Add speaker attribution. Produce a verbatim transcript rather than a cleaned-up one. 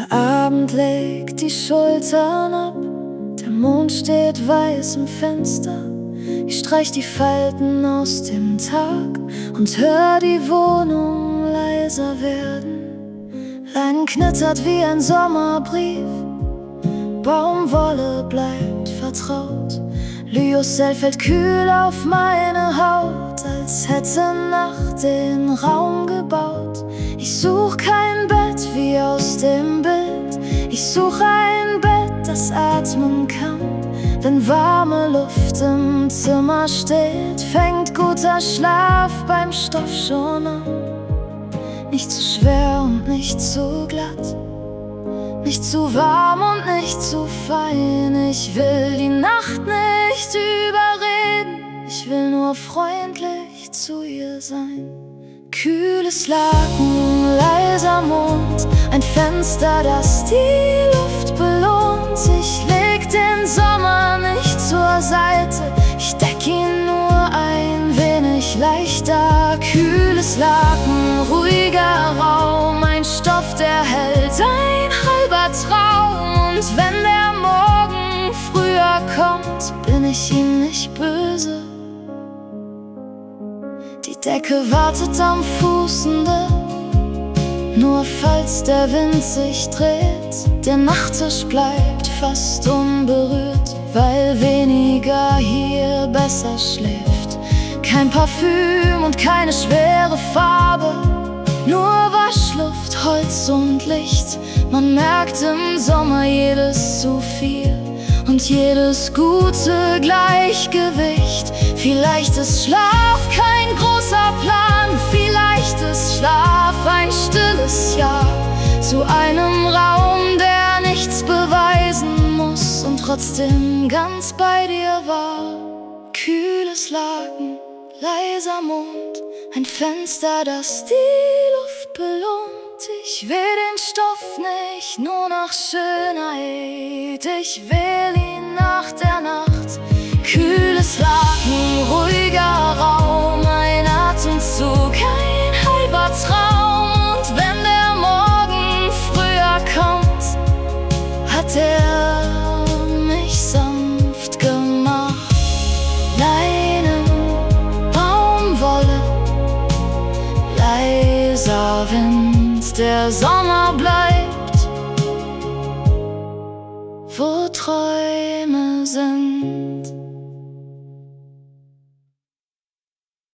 Speaker 1: Der Abend legt die Schultern ab, der Mond steht weiß im Fenster. Ich streich die Falten aus dem Tag und hör die Wohnung leiser werden. Leinen knittert wie ein Sommerbrief, Baumwolle bleibt vertraut. Lyocell fällt kühl auf meine Haut, als hätte Nacht den Raum gebaut. Ich such kein Bett wie aus dem Bild, ich such ein Bett, das atmen kann. Wenn warme Luft im Zimmer steht, fängt guter Schlaf beim Stoff schon an. Nicht zu schwer und nicht zu glatt, nicht zu warm und nicht zu fein. Ich will die Nacht nicht überreden, ich will nur freundlich zu ihr sein. Kühles Laken, leiser Mond, ein Fenster, das die Luft belohnt. Ich leg den Sommer nicht zur Seite, ich deck ihn nur ein wenig leichter. Kühles Laken, ruhiger Raum, ein Stoff, der hält, ein halber Traum. Und wenn der Morgen früher kommt, bin ich ihm nicht böse. Die Decke wartet am Fußende, nur falls der Wind sich dreht. Der Nachttisch bleibt fast unberührt, weil weniger hier besser schläft. Kein Parfüm und keine schwere Farbe, nur Waschluft, Holz und Licht. Man merkt im Sommer jedes zu viel und jedes gute Gleichgewicht. Vielleicht ist Schlaf kein großer Plan, vielleicht ist Schlaf ein stilles Ja zu einem Raum, der nichts beweisen muss und trotzdem ganz bei dir war. Kühles Laken, leiser Mond, ein Fenster, das die Luft belohnt. Ich will den Stoff nicht nur nach Schönheit, ich will ihn nach der Nacht. Kühles Laken, ruhiger Raum, ein Atemzug, ein halber Traum. Und wenn der Morgen früher kommt, hat er mich sanft gemacht. Leinen, Baumwolle, leiser Wind, der Sommer bleibt, wo Träume sind.